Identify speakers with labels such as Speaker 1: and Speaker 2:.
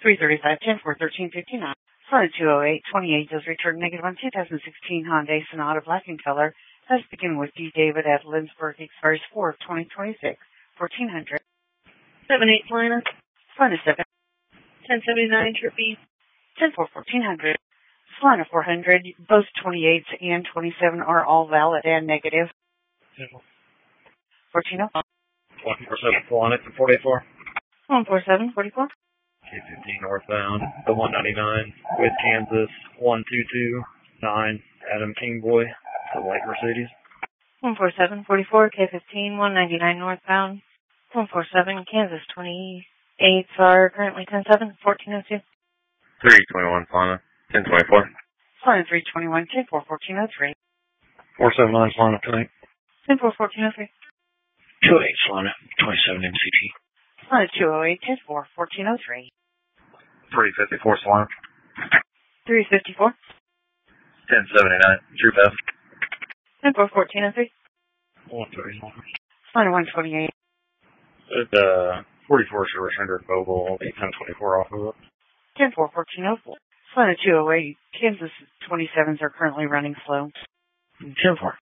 Speaker 1: 335, 10 4, 1359. Flight 208, 28 does return negative on 2016 Hyundai Sonata black in color. Let's begin with D. David at Lindsberg, expires 4 of 2026, 1400.
Speaker 2: 7-8 Lina.
Speaker 1: Solana 7.
Speaker 2: 1079 Trippy.
Speaker 1: 10 4, 1400. Solana 400, both 28s and 27 are all valid and negative. 14
Speaker 3: 147 Solana 484.
Speaker 1: 147, 44.
Speaker 3: K15 northbound, the 199 with Kansas 1229 Adam Kingboy, the white Mercedes.
Speaker 1: 147, 44, K15, 199 northbound. 147, Kansas 28s are currently 10-7, 1402.
Speaker 4: 321 Solana 1024.
Speaker 1: Solana 321, 10 4, 1403.
Speaker 3: 479 Solana tonight.
Speaker 1: 10 4, 1403.
Speaker 3: 28 Solana 27 MCT.
Speaker 1: Solana 208, 10 4, 1403.
Speaker 4: 354 Solana
Speaker 1: 354.
Speaker 4: 1079 True Path.
Speaker 1: 10 4, 1403.
Speaker 3: 130 Solana.
Speaker 1: Solana 128.
Speaker 3: The 44 Silver Center Vogel 81024 off of it.
Speaker 1: 10 4, 1404. Solana 208, Kansas 27s are currently running slow.
Speaker 3: 10 4.